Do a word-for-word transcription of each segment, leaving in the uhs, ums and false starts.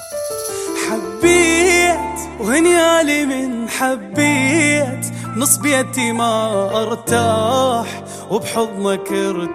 حبيت وهنيالي من حبيت، نص بيتي ما ارتاح وبحضنك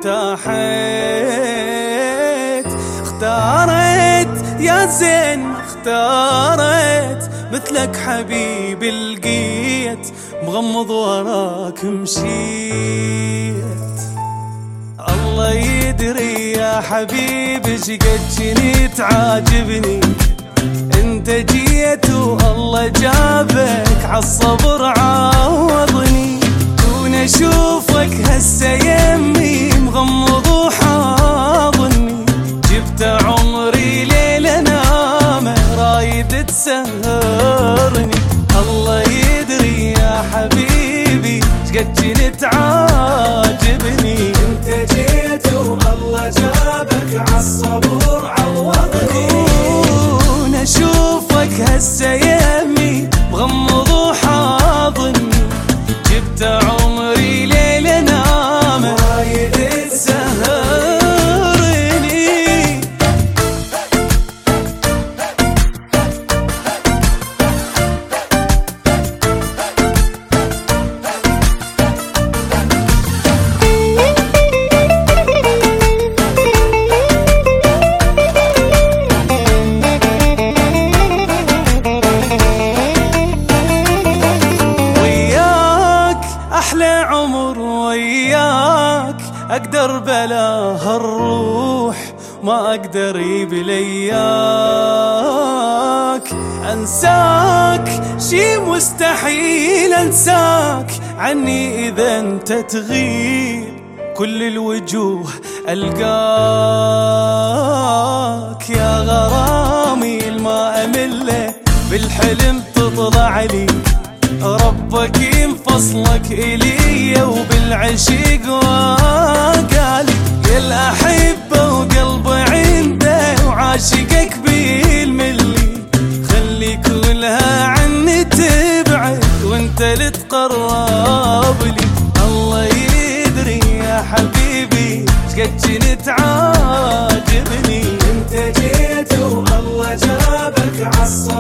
ارتاحت. اختاريت يا زين اختاريت، مثلك حبيبي لقيت، مغمض وراك مشيت. الله يدري يا حبيبي شقد جنيت عاجبني، انت جيت والله جابك عالصبر عوضني. دون اشوفك هسه يمي مغمض وحاضني، جبت عمري ليلة نامه رايد تسهرني. الله يدري يا حبيبي شقد جنيت عاجبني، انت جيت والله جابك عالصبر عوضني. اشوفك هسه يمي مغمض وحاضني، جبت عمري ليلة نامه رايد تسهرني. أحلى عمر وياك أقدر بلا هالروح، ما أقدر بلياك. أنساك شي مستحيل أنساك عني إذا أنت تغيب، كل الوجوه ألقاك. يا غرامي الما أمله بالحلم تطلع لي، ربك ينفصلك إلي وبالعشق وقالي. يا الأحبة وقلب عنده وعاشقك بالملي، خلي كلها عني تبعد وانت اللي تقرب لي. الله يدري يا حبيبي شقد جنت عاجبني، انت جيت والله جابك عالصبر